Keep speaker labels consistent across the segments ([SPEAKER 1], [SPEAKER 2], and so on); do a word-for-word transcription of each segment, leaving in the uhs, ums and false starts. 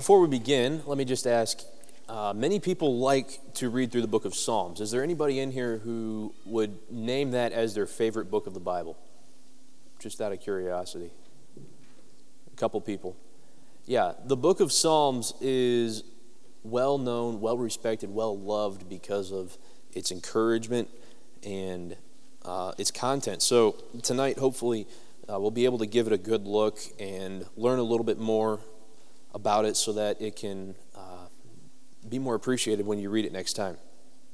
[SPEAKER 1] Before we begin, let me just ask, uh, many people like to read through the book of Psalms. Is there anybody in here who would name that as their favorite book of the Bible? Just out of curiosity. A couple people. Yeah, the book of Psalms is well known, well respected, well loved because of its encouragement and uh, its content. So tonight, hopefully, uh, we'll be able to give it a good look and learn a little bit more about it so that it can uh, be more appreciated when you read it next time.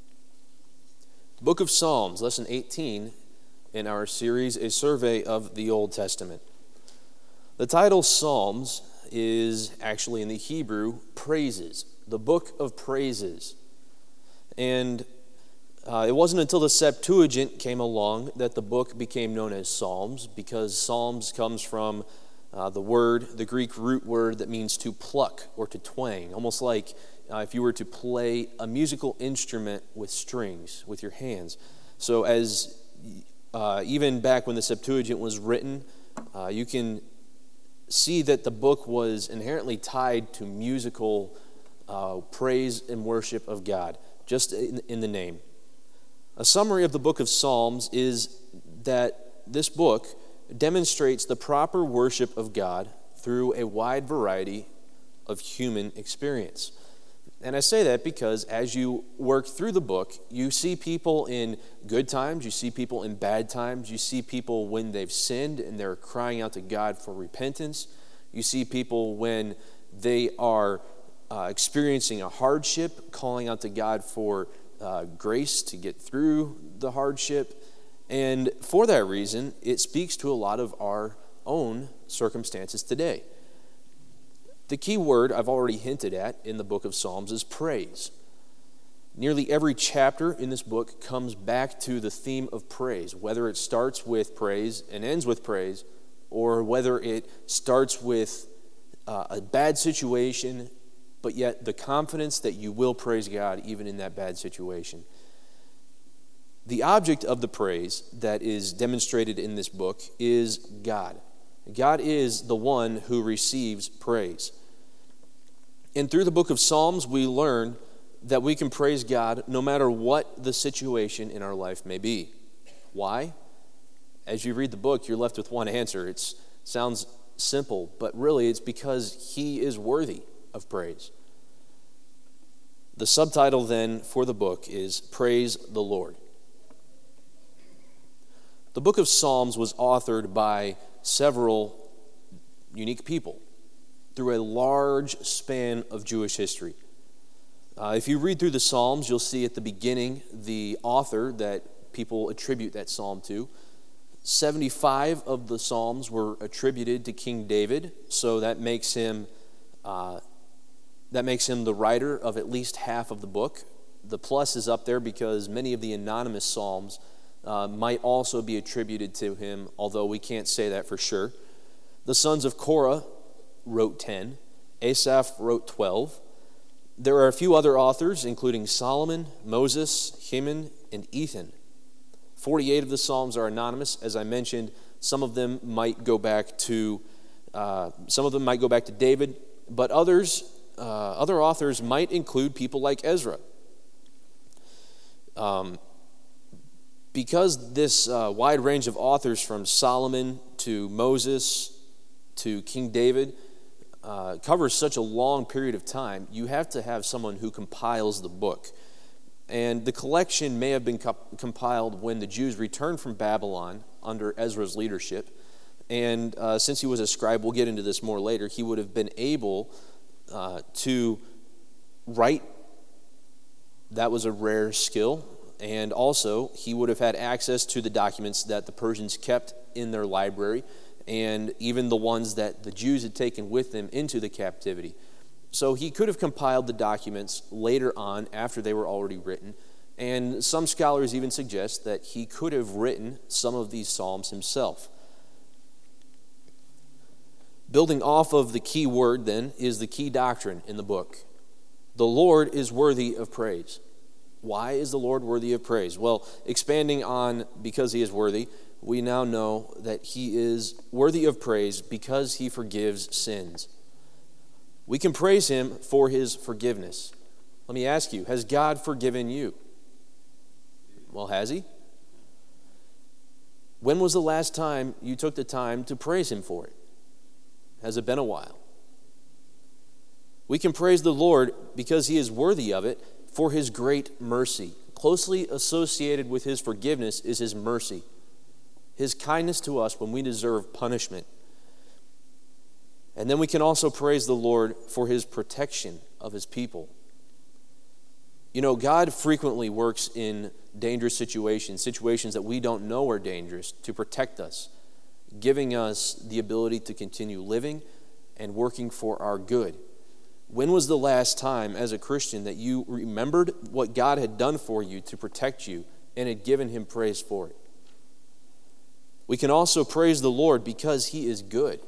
[SPEAKER 1] The book of Psalms, lesson eighteen in our series, A Survey of the Old Testament. The title Psalms is actually in the Hebrew, praises, the book of praises. And uh, it wasn't until the Septuagint came along that the book became known as Psalms, because Psalms comes from uh, the word, the Greek root word that means to pluck or to twang, almost like uh, if you were to play a musical instrument with strings with your hands. So as uh, even back when the Septuagint was written, uh, you can see that the book was inherently tied to musical uh, praise and worship of God, just in, in the name. A summary of the book of Psalms is that this book demonstrates the proper worship of God through a wide variety of human experience. And I say that because as you work through the book, you see people in good times, you see people in bad times, you see people when they've sinned and they're crying out to God for repentance. You see people when they are uh, experiencing a hardship, calling out to God for uh, grace to get through the hardship. And for that reason, it speaks to a lot of our own circumstances today. The key word I've already hinted at in the book of Psalms is praise. Nearly every chapter in this book comes back to the theme of praise, whether it starts with praise and ends with praise, or whether it starts with uh, a bad situation, but yet the confidence that you will praise God even in that bad situation. The object of the praise that is demonstrated in this book is God. God is the one who receives praise. And through the book of Psalms, we learn that we can praise God no matter what the situation in our life may be. Why? As you read the book, you're left with one answer. It sounds simple, but really it's because He is worthy of praise. The subtitle then for the book is Praise the Lord. The book of Psalms was authored by several unique people through a large span of Jewish history. Uh, if you read through the Psalms, you'll see at the beginning the author that people attribute that psalm to. seventy-five of the Psalms were attributed to King David, so that makes him uh, that makes him the writer of at least half of the book. The plus is up there because many of the anonymous Psalms Uh, might also be attributed to him, although we can't say that for sure. The sons of Korah wrote ten. Asaph wrote twelve. There are a few other authors, including Solomon, Moses, Heman, and Ethan. forty-eight of the Psalms are anonymous. As I mentioned, some of them might go back to uh, some of them might go back to David, but others, uh, other authors might include people like Ezra. Um, Because this uh, wide range of authors, from Solomon to Moses to King David, uh, covers such a long period of time, you have to have someone who compiles the book. And the collection may have been co- compiled when the Jews returned from Babylon under Ezra's leadership. And uh, since he was a scribe, we'll get into this more later, he would have been able uh, to write. That was a rare skill. And also, he would have had access to the documents that the Persians kept in their library, and even the ones that the Jews had taken with them into the captivity. So he could have compiled the documents later on after they were already written, and some scholars even suggest that he could have written some of these psalms himself. Building off of the key word, then, is the key doctrine in the book. The Lord is worthy of praise. Why is the Lord worthy of praise? Well, expanding on because He is worthy, we now know that He is worthy of praise because He forgives sins. We can praise him for his forgiveness. Let me ask you, has God forgiven you? Well, has he? When was the last time you took the time to praise him for it? Has it been a while? We can praise the Lord because he is worthy of it for his great mercy. Closely associated with his forgiveness is his mercy, his kindness to us when we deserve punishment. And then we can also praise the Lord for his protection of his people. You know, God frequently works in dangerous situations, situations that we don't know are dangerous, to protect us, giving us the ability to continue living and working for our good. When was the last time as a Christian that you remembered what God had done for you to protect you and had given him praise for it? We can also praise the Lord because he is good.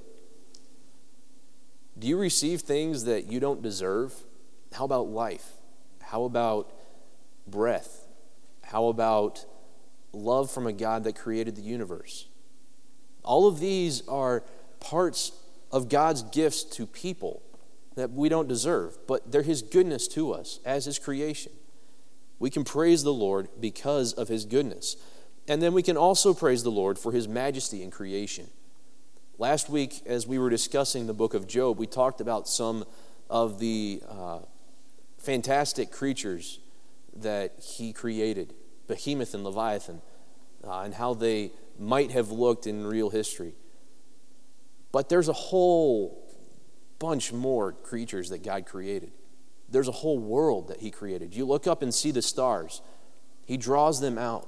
[SPEAKER 1] Do you receive things that you don't deserve? How about life? How about breath? How about love from a God that created the universe? All of these are parts of God's gifts to people that we don't deserve, but they're his goodness to us as his creation. We can praise the Lord because of his goodness. And then we can also praise the Lord for his majesty in creation. Last week, as we were discussing the book of Job, we talked about some of the uh, fantastic creatures that he created, Behemoth and Leviathan, uh, and how they might have looked in real history. But there's a whole bunch more creatures that God created. There's a whole world that he created. You look up and see the stars. He draws them out.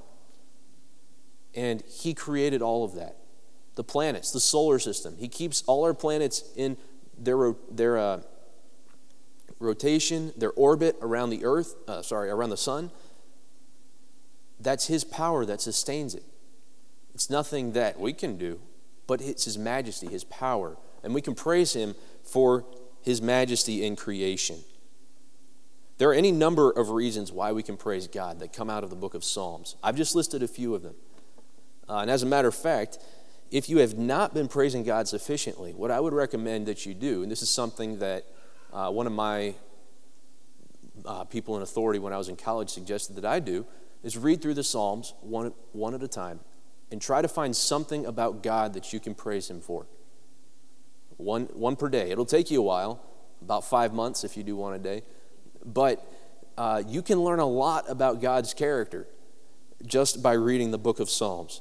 [SPEAKER 1] And he created all of that. The planets, the solar system. He keeps all our planets in their, their uh, rotation, their orbit around the earth, uh, sorry, around the sun. That's his power that sustains it. It's nothing that we can do, but it's his majesty, his power. And we can praise him for his majesty in creation. There are any number of reasons why we can praise God that come out of the book of Psalms. I've just listed a few of them. Uh, and as a matter of fact, if you have not been praising God sufficiently, what I would recommend that you do, and this is something that uh, one of my uh, people in authority when I was in college suggested that I do, is read through the Psalms one, one at a time and try to find something about God that you can praise him for. One, one per day. It'll take you a while, about five months if you do one a day. But uh, you can learn a lot about God's character just by reading the book of Psalms.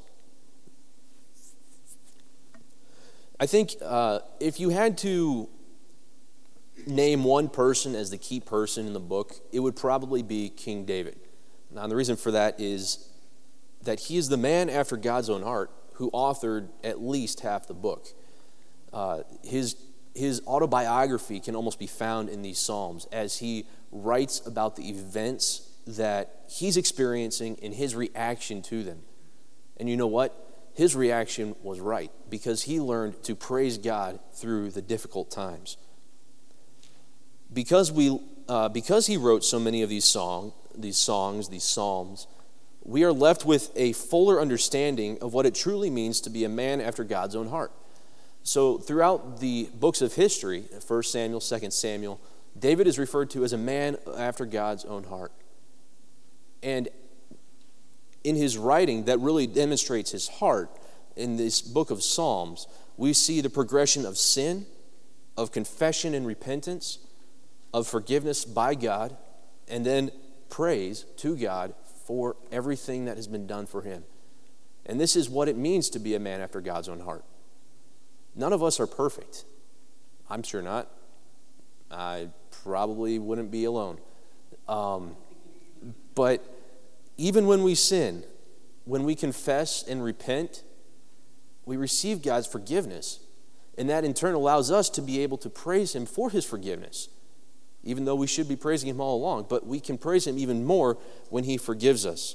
[SPEAKER 1] I think uh, if you had to name one person as the key person in the book, it would probably be King David. Now, the reason for that is that he is the man after God's own heart who authored at least half the book. Uh, his, his autobiography can almost be found in these Psalms as he writes about the events that he's experiencing and his reaction to them. And you know what? His reaction was right because he learned to praise God through the difficult times. Because we, uh, because he wrote so many of these song, these songs, these psalms, we are left with a fuller understanding of what it truly means to be a man after God's own heart. So throughout the books of history, First Samuel, Second Samuel, David is referred to as a man after God's own heart. And in his writing that really demonstrates his heart, in this book of Psalms, we see the progression of sin, of confession and repentance, of forgiveness by God, and then praise to God for everything that has been done for him. And this is what it means to be a man after God's own heart. None of us are perfect. I'm sure not. I probably wouldn't be alone. Um, but even when we sin, when we confess and repent, we receive God's forgiveness. And that in turn allows us to be able to praise him for his forgiveness, even though we should be praising him all along. But we can praise him even more when he forgives us.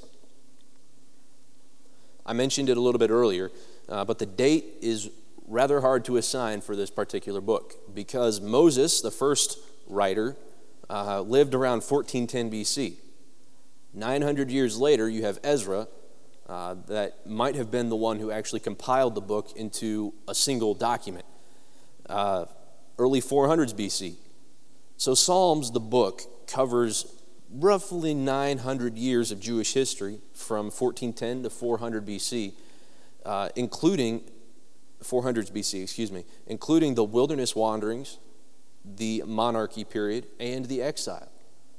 [SPEAKER 1] I mentioned it a little bit earlier, uh, but the date is rather hard to assign for this particular book because Moses, the first writer, uh, lived around fourteen ten B C. nine hundred years later, you have Ezra, uh, that might have been the one who actually compiled the book into a single document. Uh, early four hundreds B C, So Psalms, the book, covers roughly nine hundred years of Jewish history from fourteen ten to four hundred B C, uh, including four hundreds B C, excuse me, including the wilderness wanderings, the monarchy period, and the exile.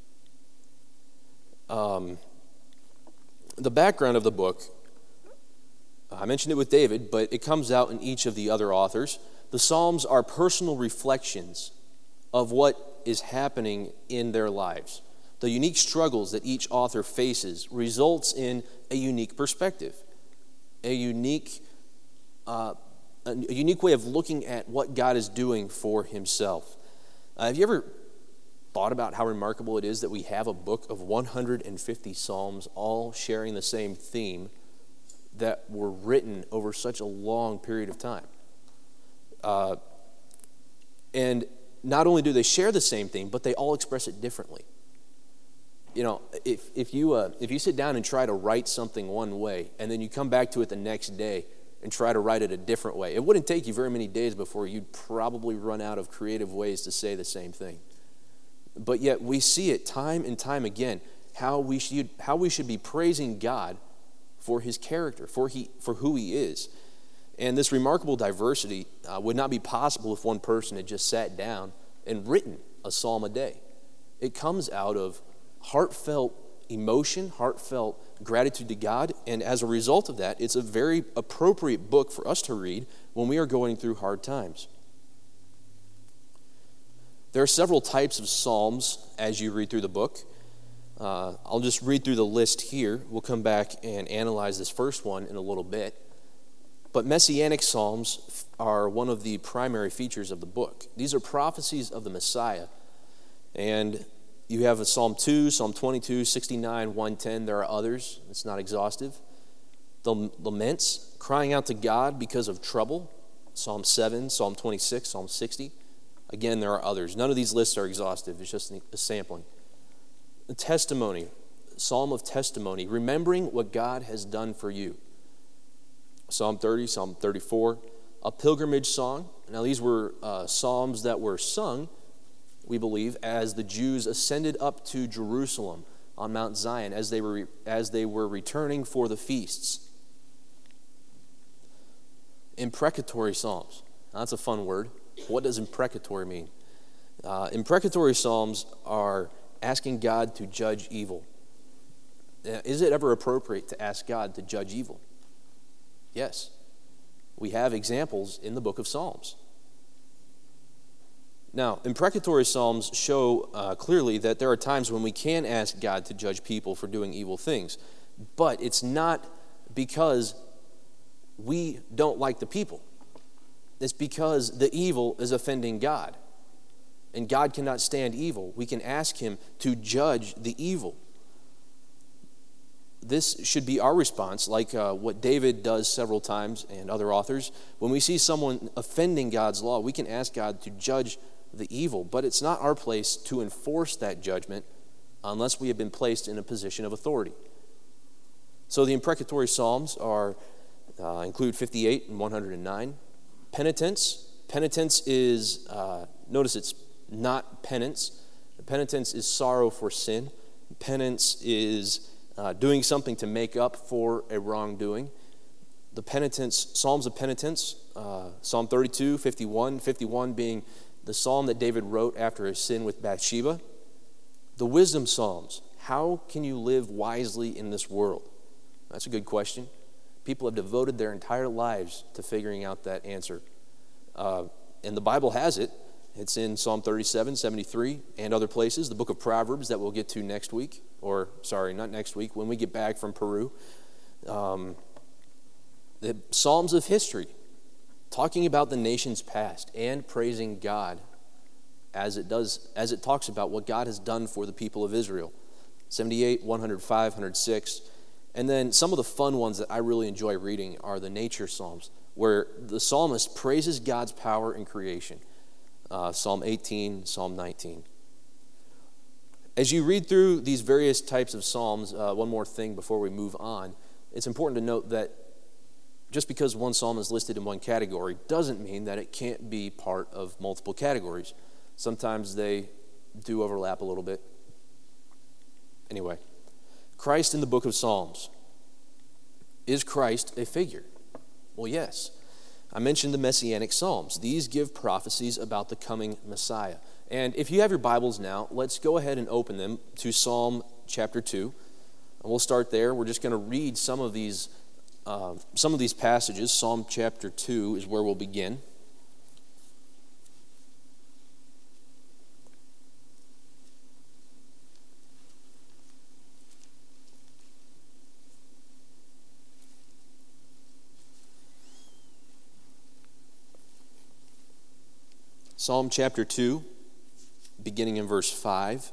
[SPEAKER 1] Um, the background of the book, I mentioned it with David, but it comes out in each of the other authors. The Psalms are personal reflections of what is happening in their lives. The unique struggles that each author faces results in a unique perspective, a unique, uh, a unique way of looking at what God is doing for himself. Uh, have you ever thought about how remarkable it is that we have a book of one hundred fifty Psalms all sharing the same theme that were written over such a long period of time? Uh, and not only do they share the same theme, but they all express it differently. You know, if, if, you, uh, if you sit down and try to write something one way, and then you come back to it the next day and try to write it a different way, it wouldn't take you very many days before you'd probably run out of creative ways to say the same thing. But yet we see it time and time again, how we should, how we should be praising God for his character, for, he, for who he is. And this remarkable diversity uh, would not be possible if one person had just sat down and written a psalm a day. It comes out of heartfelt emotion, heartfelt gratitude to God, and as a result of that, it's a very appropriate book for us to read when we are going through hard times. There are several types of psalms as you read through the book. Uh, I'll just read through the list here. We'll come back and analyze this first one in a little bit. But messianic psalms are one of the primary features of the book. These are prophecies of the Messiah. And you have a Psalm two, Psalm twenty-two, sixty-nine, one ten. There are others. It's not exhaustive. The laments, crying out to God because of trouble. Psalm seven, Psalm twenty-six, Psalm sixty. Again, there are others. None of these lists are exhaustive. It's just a sampling. The testimony, Psalm of testimony, remembering what God has done for you. Psalm thirty, Psalm thirty-four. A pilgrimage song. Now, these were uh, psalms that were sung, we believe, as the Jews ascended up to Jerusalem on Mount Zion as they were, as they were returning for the feasts. Imprecatory psalms. Now, that's a fun word. What does imprecatory mean? Uh, imprecatory psalms are asking God to judge evil. Uh, is it ever appropriate to ask God to judge evil? Yes. We have examples in the book of Psalms. Now, imprecatory psalms show uh, clearly that there are times when we can ask God to judge people for doing evil things, but it's not because we don't like the people. It's because the evil is offending God, and God cannot stand evil. We can ask him to judge the evil. This should be our response, like uh, what David does several times and other authors. When we see someone offending God's law, we can ask God to judge the evil, but it's not our place to enforce that judgment unless we have been placed in a position of authority. So the imprecatory psalms are uh, include fifty-eight and one hundred nine. Penitence. Penitence is, uh, notice it's not penance. Penitence is sorrow for sin. Penance is uh, doing something to make up for a wrongdoing. The penitence, Psalms of penitence, uh, Psalm thirty-two, fifty-one, fifty-one being the psalm that David wrote after his sin with Bathsheba. The wisdom psalms. How can you live wisely in this world? That's a good question. People have devoted their entire lives to figuring out that answer. Uh, and the Bible has it. It's in Psalm thirty-seven, seventy-three, and other places. The book of Proverbs that we'll get to next week. Or, sorry, not next week, when we get back from Peru. Um, the Psalms of history, talking about the nation's past and praising God as it does, as it talks about what God has done for the people of Israel. seventy-eight, one hundred five, one hundred six. And then some of the fun ones that I really enjoy reading are the nature psalms, where the psalmist praises God's power in creation. Uh, Psalm eighteen, Psalm nineteen. As you read through these various types of psalms, uh, one more thing before we move on, it's important to note that just because one psalm is listed in one category doesn't mean that it can't be part of multiple categories. Sometimes they do overlap a little bit. Anyway, Christ in the book of Psalms. Is Christ a figure? Well, yes. I mentioned the Messianic Psalms. These give prophecies about the coming Messiah. And if you have your Bibles now, let's go ahead and open them to Psalm chapter two. And we'll start there. We're just going to read some of these uh, some of these passages. Psalm chapter two is where we'll begin. Psalm chapter two, beginning in verse five.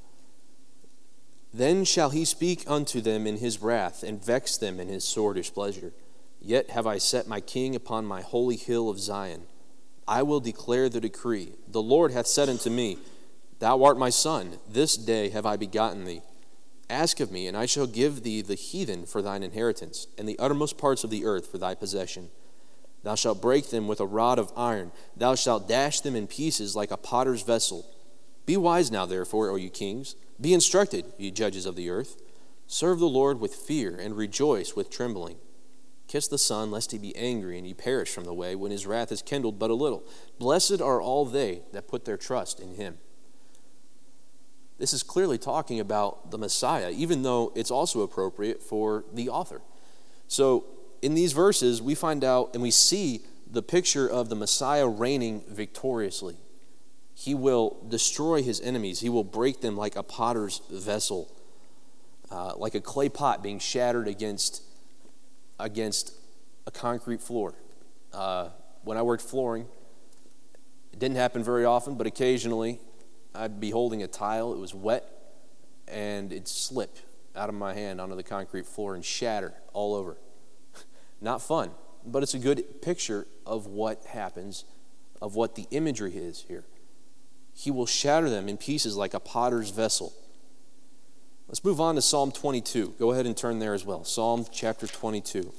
[SPEAKER 1] Then shall he speak unto them in his wrath, and vex them in his sore displeasure. Yet have I set my king upon my holy hill of Zion. I will declare the decree. The Lord hath said unto me, Thou art my son, this day have I begotten thee. Ask of me, and I shall give thee the heathen for thine inheritance, and the uttermost parts of the earth for thy possession. Thou shalt break them with a rod of iron. Thou shalt dash them in pieces like a potter's vessel. Be wise now, therefore, O you kings. Be instructed, ye judges of the earth. Serve the Lord with fear, and rejoice with trembling. Kiss the Son, lest he be angry, and ye perish from the way, when his wrath is kindled but a little. Blessed are all they that put their trust in him. This is clearly talking about the Messiah, even though it's also appropriate for the author. So, in these verses, we find out and we see the picture of the Messiah reigning victoriously. He will destroy his enemies. He will break them like a potter's vessel, uh, like a clay pot being shattered against, against a concrete floor. Uh, when I worked flooring, it didn't happen very often, but occasionally I'd be holding a tile. It was wet, and it'd slip out of my hand onto the concrete floor and shatter all over. Not fun, but it's a good picture of what happens, of what the imagery is here. He will shatter them in pieces like a potter's vessel. Let's move on to Psalm twenty-two. Go ahead and turn there as well. Psalm chapter twenty-two.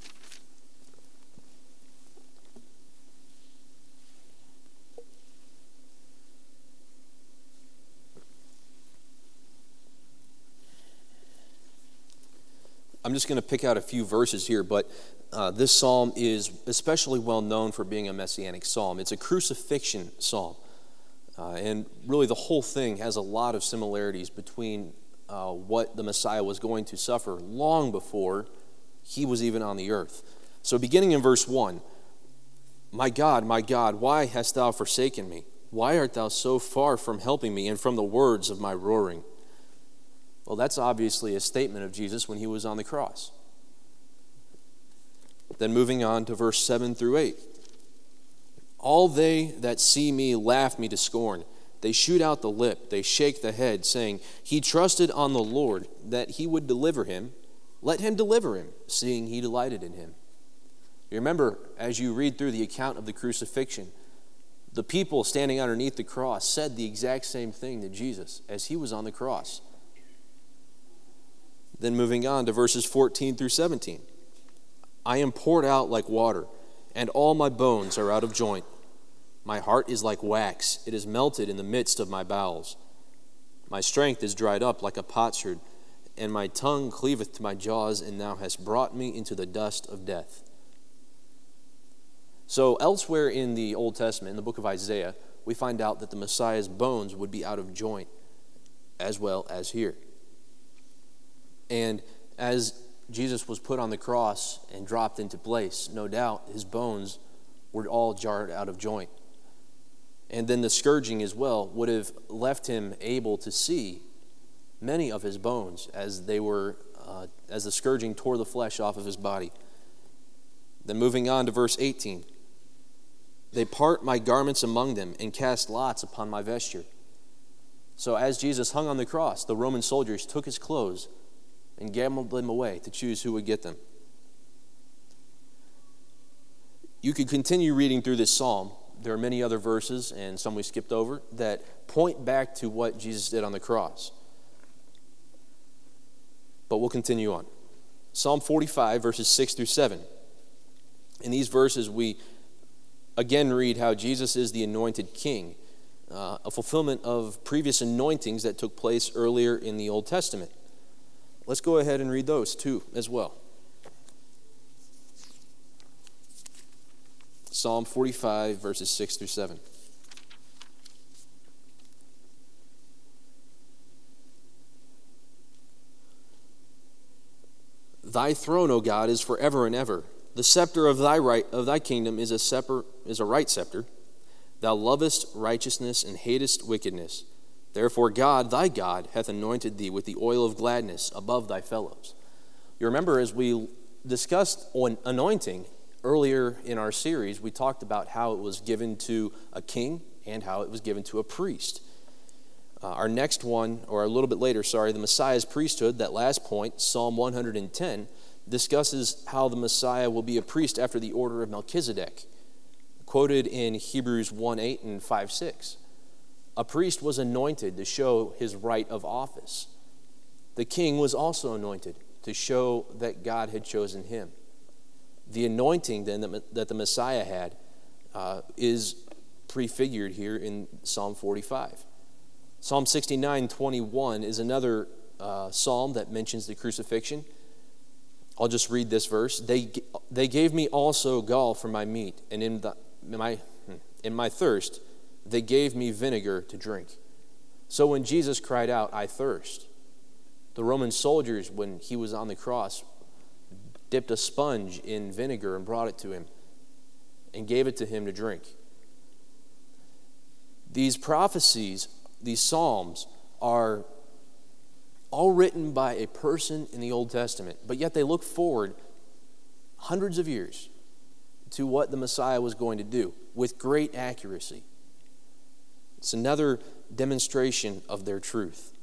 [SPEAKER 1] I'm just going to pick out a few verses here, but uh, this psalm is especially well known for being a messianic psalm. It's a crucifixion psalm, uh, and really the whole thing has a lot of similarities between uh, what the Messiah was going to suffer long before he was even on the earth. So beginning in verse one, My God, my God, why hast thou forsaken me? Why art thou so far from helping me and from the words of my roaring? Well, that's obviously a statement of Jesus when he was on the cross. Then moving on to verse seven through eight. All they that see me laugh me to scorn. They shoot out the lip, they shake the head, saying, He trusted on the Lord that he would deliver him. Let him deliver him, seeing he delighted in him. You remember, as you read through the account of the crucifixion, the people standing underneath the cross said the exact same thing to Jesus as he was on the cross. Then moving on to verses fourteen through seventeen. I am poured out like water, and all my bones are out of joint. My heart is like wax, it is melted in the midst of my bowels. My strength is dried up like a potsherd, and my tongue cleaveth to my jaws, and thou hast brought me into the dust of death. So elsewhere in the Old Testament, in the book of Isaiah, we find out that the Messiah's bones would be out of joint, as well as here. And as Jesus was put on the cross and dropped into place, no doubt his bones were all jarred out of joint. And then the scourging as well would have left him able to see many of his bones as they were, uh, as the scourging tore the flesh off of his body. Then moving on to verse eighteen. They part my garments among them and cast lots upon my vesture. So as Jesus hung on the cross, the Roman soldiers took his clothes and gambled them away to choose who would get them. You could continue reading through this psalm. There are many other verses, and some we skipped over, that point back to what Jesus did on the cross. But we'll continue on. Psalm forty-five, verses six through seven. In these verses, we again read how Jesus is the anointed king. uh, a fulfillment of previous anointings that took place earlier in the Old Testament. Let's go ahead and read those too as well. Psalm forty-five, verses six through seven. Thy throne, O God, is forever and ever. The scepter of thy right of thy kingdom is a scepter, is a right scepter. Thou lovest righteousness and hatest wickedness. Therefore God, thy God, hath anointed thee with the oil of gladness above thy fellows. You remember, as we discussed on anointing earlier in our series, we talked about how it was given to a king and how it was given to a priest. Uh, our next one, or a little bit later, sorry, the Messiah's priesthood, that last point, Psalm one hundred ten, discusses how the Messiah will be a priest after the order of Melchizedek, quoted in Hebrews one eight and five six. A priest was anointed to show his right of office. The king was also anointed to show that God had chosen him. The anointing then that, that the Messiah had uh, is prefigured here in Psalm forty-five. Psalm sixty-nine twenty-one is another uh, psalm that mentions the crucifixion. I'll just read this verse. They they gave me also gall for my meat, and in the in my in my thirst they gave me vinegar to drink. So when Jesus cried out, I thirst, the Roman soldiers, when he was on the cross, dipped a sponge in vinegar and brought it to him and gave it to him to drink. These prophecies, these psalms, are all written by a person in the Old Testament, but yet they look forward hundreds of years to what the Messiah was going to do with great accuracy. It's another demonstration of their truth.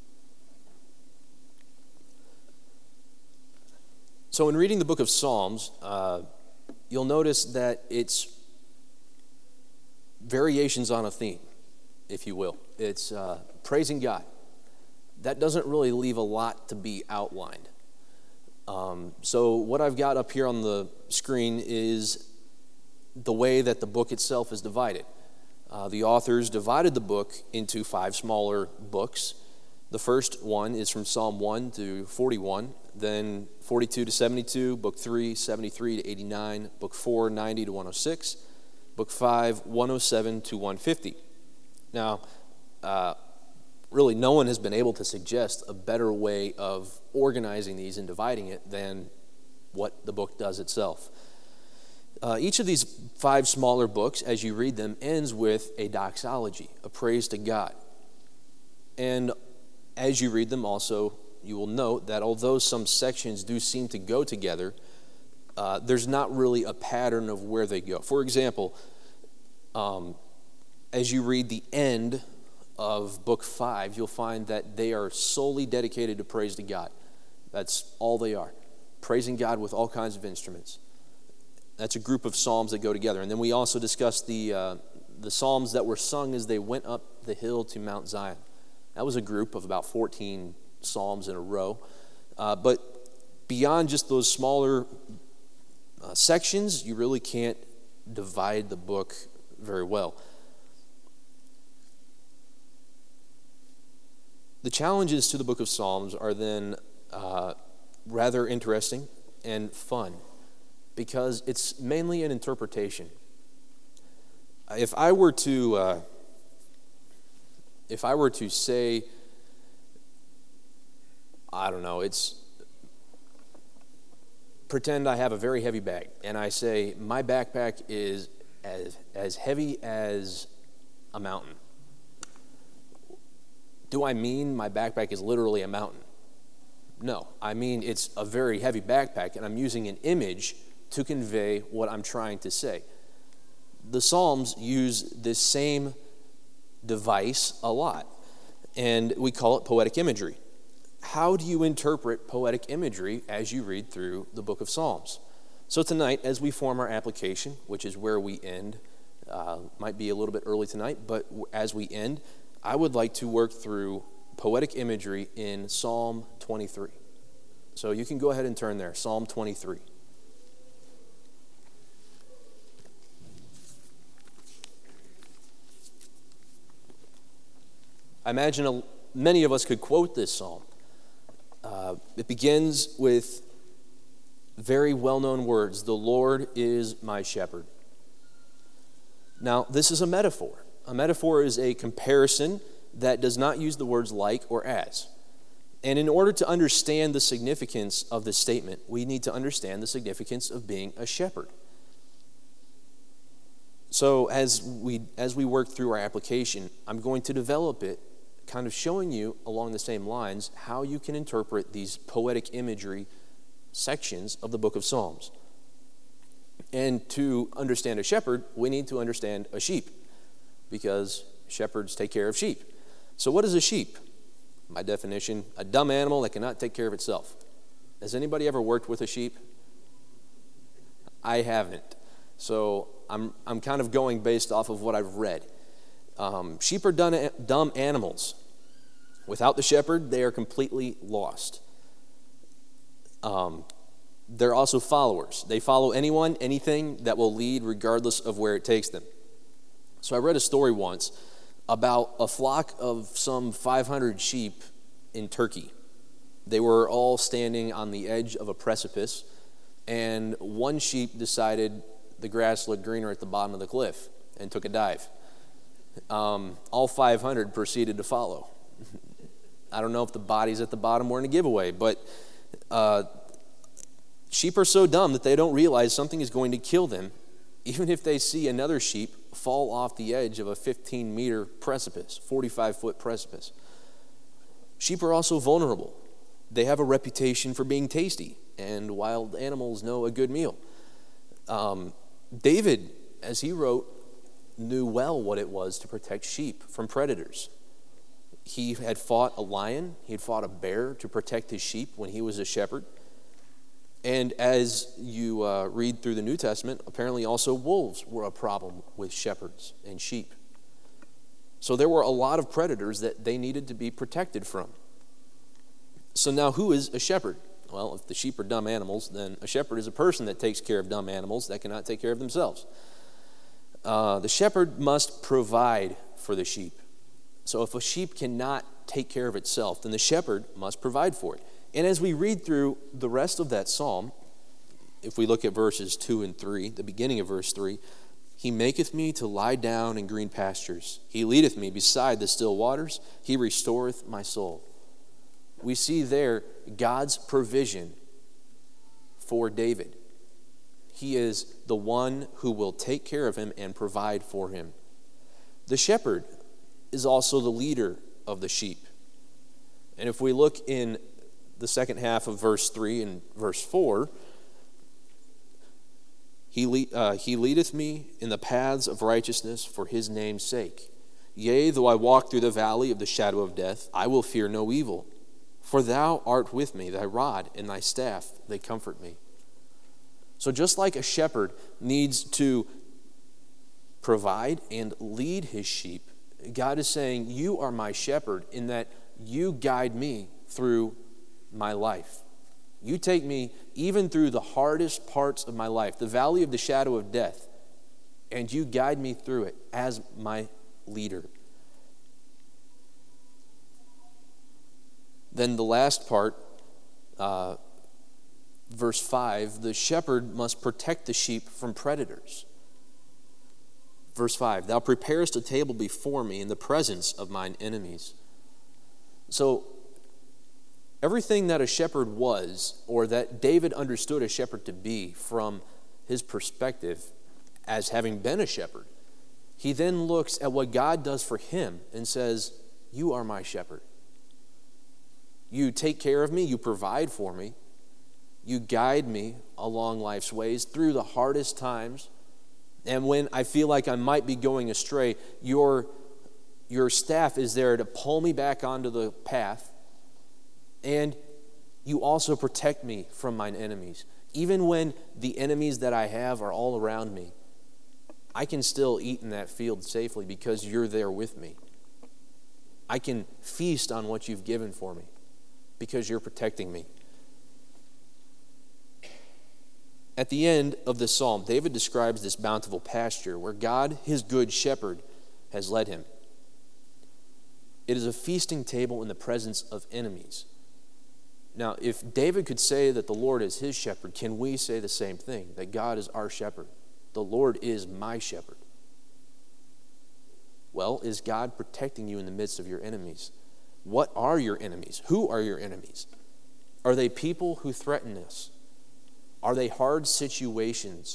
[SPEAKER 1] So in reading the book of Psalms, uh, you'll notice that it's variations on a theme, if you will. It's uh, praising God. That doesn't really leave a lot to be outlined. Um, so what I've got up here on the screen is the way that the book itself is divided. Uh, the authors divided the book into five smaller books. The first one is from Psalm one to forty-one, then forty-two to seventy-two, book three, seventy-three to eighty-nine, book four, ninety to one oh six, book five, one oh seven to one fifty. Now, uh, really no one has been able to suggest a better way of organizing these and dividing it than what the book does itself. Uh, each of these five smaller books, as you read them, ends with a doxology, a praise to God. And as you read them also, you will note that although some sections do seem to go together, uh, there's not really a pattern of where they go. For example, um, as you read the end of book five, you'll find that they are solely dedicated to praise to God. That's all they are. Praising God with all kinds of instruments. That's a group of psalms that go together. And then we also discussed the uh, the psalms that were sung as they went up the hill to Mount Zion. That was a group of about fourteen psalms in a row. Uh, but beyond just those smaller uh, sections, you really can't divide the book very well. The challenges to the book of Psalms are then uh, rather interesting and fun because it's mainly an interpretation. If I were to, uh, if I were to say, I don't know, it's, pretend I have a very heavy bag and I say my backpack is as, as heavy as a mountain. Do I mean my backpack is literally a mountain? No, I mean it's a very heavy backpack, and I'm using an image to convey what I'm trying to say. The Psalms use this same device a lot, and we call it poetic imagery. How do you interpret poetic imagery as you read through the book of Psalms? So tonight, as we form our application, which is where we end, uh, might be a little bit early tonight, but as we end, I would like to work through poetic imagery in Psalm twenty-three. So you can go ahead and turn there, Psalm twenty-three. I imagine a, many of us could quote this psalm. Uh, it begins with very well-known words, "The Lord is my shepherd." Now, this is a metaphor. A metaphor is a comparison that does not use the words like or as. And in order to understand the significance of this statement, we need to understand the significance of being a shepherd. So as we as we work through our application, I'm going to develop it, kind of showing you along the same lines how you can interpret these poetic imagery sections of the book of Psalms. And to understand a shepherd, we need to understand a sheep, because shepherds take care of sheep. So what is a sheep? My definition, a dumb animal that cannot take care of itself. Has anybody ever worked with a sheep? I haven't. So I'm I'm kind of going based off of what I've read. Um, sheep are dumb, dumb animals. Without the shepherd, they are completely lost. Um, they're also followers. They follow anyone, anything that will lead regardless of where it takes them. So I read a story once about a flock of some five hundred sheep in Turkey. They were all standing on the edge of a precipice, and one sheep decided the grass looked greener at the bottom of the cliff and took a dive. Um, all five hundred proceeded to follow. I don't know if the bodies at the bottom were in a giveaway, but uh, sheep are so dumb that they don't realize something is going to kill them, even if they see another sheep fall off the edge of a fifteen meter precipice, forty-five foot precipice. Sheep are also vulnerable. They have a reputation for being tasty, and wild animals know a good meal. Um, David, as he wrote, knew well what it was to protect sheep from predators. He had fought a lion, he had fought a bear to protect his sheep when he was a shepherd. And as you uh, read through the New Testament, apparently also wolves were a problem with shepherds and sheep. So there were a lot of predators that they needed to be protected from. So now, who is a shepherd? Well, if the sheep are dumb animals, then a shepherd is a person that takes care of dumb animals that cannot take care of themselves. Uh, the shepherd must provide for the sheep. So if a sheep cannot take care of itself, then the shepherd must provide for it. And as we read through the rest of that psalm, if we look at verses two and three, the beginning of verse three, "He maketh me to lie down in green pastures. He leadeth me beside the still waters. He restoreth my soul." We see there God's provision for David. He is the one who will take care of him and provide for him. The shepherd is also the leader of the sheep. And if we look in the second half of verse three and verse four, he, lead, uh, he leadeth me in the paths of righteousness for his name's sake. Yea, though I walk through the valley of the shadow of death, I will fear no evil. For thou art with me, thy rod and thy staff, they comfort me. So just like a shepherd needs to provide and lead his sheep, God is saying, you are my shepherd in that you guide me through my life. You take me even through the hardest parts of my life, the valley of the shadow of death, and you guide me through it as my leader. Then the last part, uh, verse five, the shepherd must protect the sheep from predators. Verse five, "Thou preparest a table before me in the presence of mine enemies." So everything that a shepherd was, or that David understood a shepherd to be from his perspective as having been a shepherd, he then looks at what God does for him and says, you are my shepherd. You take care of me, you provide for me, you guide me along life's ways through the hardest times. And when I feel like I might be going astray, your, your staff is there to pull me back onto the path. And you also protect me from mine enemies. Even when the enemies that I have are all around me, I can still eat in that field safely because you're there with me. I can feast on what you've given for me because you're protecting me. At the end of this psalm, David describes this bountiful pasture where God, his good shepherd, has led him. It is a feasting table in the presence of enemies. Now, if David could say that the Lord is his shepherd, can we say the same thing, that God is our shepherd? The Lord is my shepherd. Well, is God protecting you in the midst of your enemies? What are your enemies? Who are your enemies? Are they people who threaten us? Are they hard situations?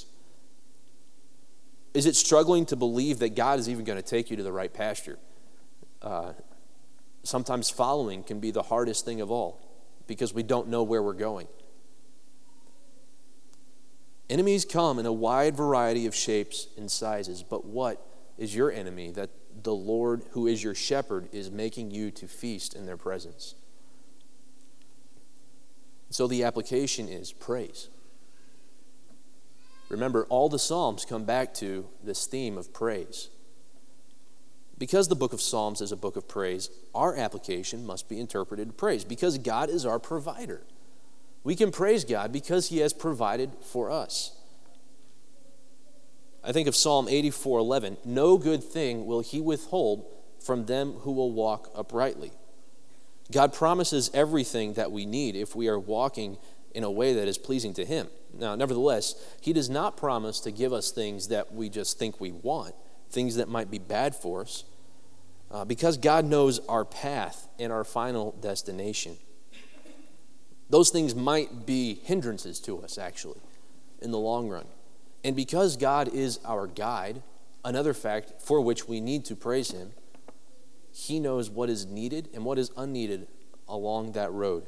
[SPEAKER 1] Is it struggling to believe that God is even going to take you to the right pasture? Uh, sometimes following can be the hardest thing of all because we don't know where we're going. Enemies come in a wide variety of shapes and sizes, but what is your enemy that the Lord, who is your shepherd, is making you to feast in their presence? So the application is praise. Remember, all the Psalms come back to this theme of praise. Because the book of Psalms is a book of praise, our application must be interpreted to praise because God is our provider. We can praise God because he has provided for us. I think of Psalm eighty-four eleven. No good thing will he withhold from them who will walk uprightly. God promises everything that we need if we are walking in a way that is pleasing to him. Now, nevertheless, he does not promise to give us things that we just think we want, things that might be bad for us, uh, because God knows our path and our final destination. Those things might be hindrances to us, actually, in the long run. And because God is our guide, another fact for which we need to praise him, he knows what is needed and what is unneeded along that road.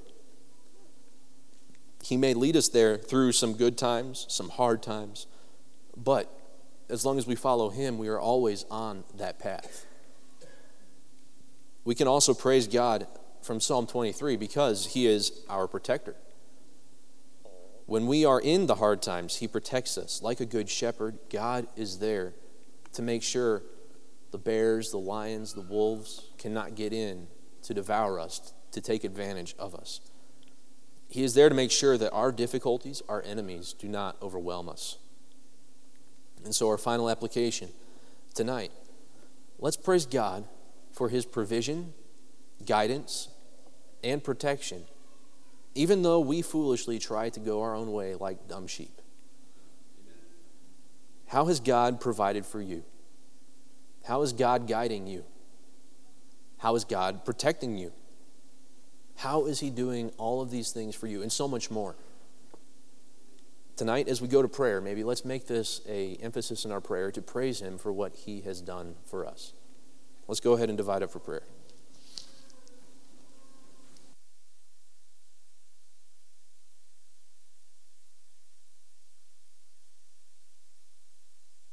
[SPEAKER 1] He may lead us there through some good times, some hard times, but as long as we follow him, we are always on that path. We can also praise God from Psalm twenty-three because he is our protector. When we are in the hard times, he protects us. Like a good shepherd, God is there to make sure the bears, the lions, the wolves cannot get in to devour us, to take advantage of us. He is there to make sure that our difficulties, our enemies, do not overwhelm us. And so our final application tonight, let's praise God for his provision, guidance, and protection, even though we foolishly try to go our own way like dumb sheep. How has God provided for you? How is God guiding you? How is God protecting you? How is he doing all of these things for you and so much more? Tonight, as we go to prayer, maybe let's make this an emphasis in our prayer to praise him for what he has done for us. Let's go ahead and divide up for prayer.